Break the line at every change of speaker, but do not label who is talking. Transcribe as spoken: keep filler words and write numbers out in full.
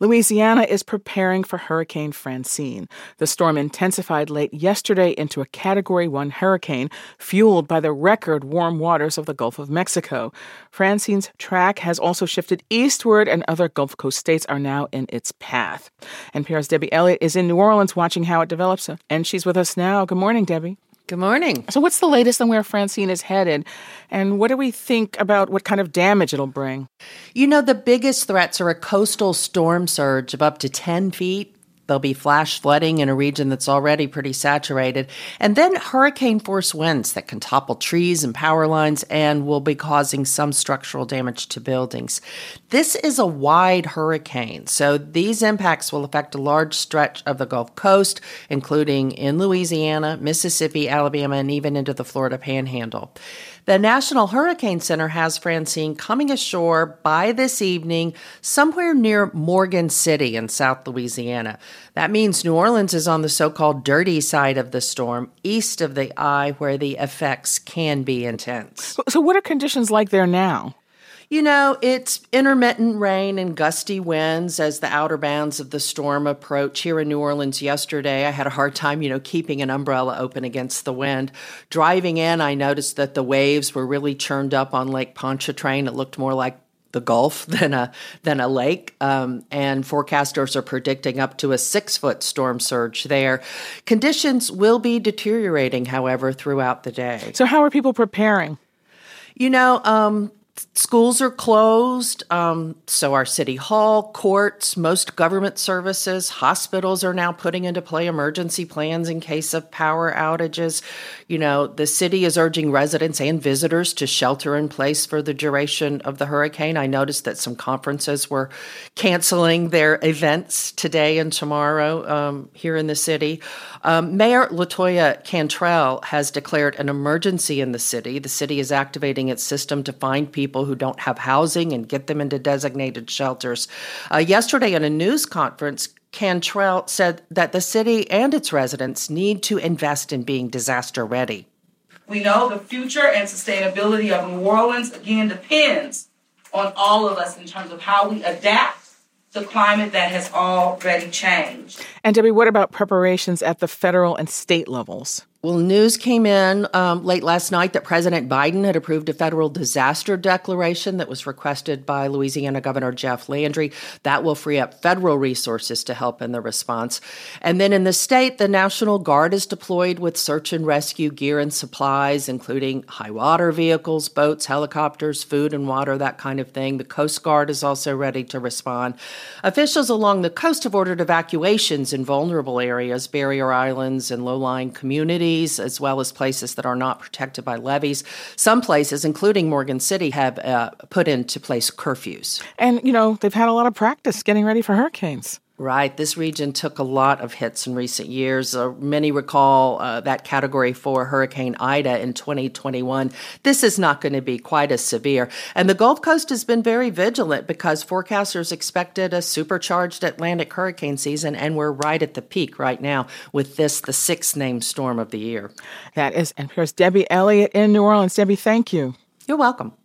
Louisiana is preparing for Hurricane Francine. The storm intensified late yesterday into a Category one hurricane, fueled by the record warm waters of the Gulf of Mexico. Francine's track has also shifted eastward, and other Gulf Coast states are now in its path. N P R's Debbie Elliott is in New Orleans watching how it develops, and she's with us now. Good morning, Debbie.
Good morning.
So what's the latest on where Francine is headed, and what do we think about what kind of damage it'll bring?
You know, the biggest threats are a coastal storm surge of up to ten feet. There'll be flash flooding in a region that's already pretty saturated, and then hurricane-force winds that can topple trees and power lines and will be causing some structural damage to buildings. This is a wide hurricane, so these impacts will affect a large stretch of the Gulf Coast, including in Louisiana, Mississippi, Alabama, and even into the Florida Panhandle. The National Hurricane Center has Francine coming ashore by this evening somewhere near Morgan City in South Louisiana. That means New Orleans is on the so-called dirty side of the storm, east of the eye, where the effects can be intense.
So what are conditions like there now?
You know, it's intermittent rain and gusty winds as the outer bounds of the storm approach. Here in New Orleans yesterday, I had a hard time, you know, keeping an umbrella open against the wind. Driving in, I noticed that the waves were really churned up on Lake Pontchartrain. It looked more like the Gulf than a than a lake, um, and forecasters are predicting up to a six-foot storm surge there. Conditions will be deteriorating, however, throughout the day.
So how are people preparing?
You know, um, schools are closed, um, so are City Hall, courts, most government services, hospitals are now putting into play emergency plans in case of power outages. You know, the city is urging residents and visitors to shelter in place for the duration of the hurricane. I noticed that some conferences were canceling their events today and tomorrow um, here in the city. Um, Mayor LaToya Cantrell has declared an emergency in the city. The city is activating its system to find people who don't have housing and get them into designated shelters. Uh, yesterday in a news conference, Cantrell said that the city and its residents need to invest in being disaster ready.
We know the future and sustainability of New Orleans, again, depends on all of us in terms of how we adapt the climate that has already changed.
And Debbie, what about preparations at the federal and state levels?
Well, news came in um, late last night that President Biden had approved a federal disaster declaration that was requested by Louisiana Governor Jeff Landry. That will free up federal resources to help in the response. And then in the state, the National Guard is deployed with search and rescue gear and supplies, including high water vehicles, boats, helicopters, food and water, that kind of thing. The Coast Guard is also ready to respond. Officials along the coast have ordered evacuations in vulnerable areas, barrier islands, and low-lying communities, as well as places that are not protected by levees. Some places, including Morgan City, have uh, put into place curfews.
And, you know, they've had a lot of practice getting ready for hurricanes.
Right. This region took a lot of hits in recent years. Uh, many recall uh, that Category four Hurricane Ida in twenty twenty-one. This is not going to be quite as severe. And the Gulf Coast has been very vigilant because forecasters expected a supercharged Atlantic hurricane season, and we're right at the peak right now with this, the sixth named storm of the year.
That is N P R's Debbie Elliott in New Orleans. Debbie, thank you.
You're welcome.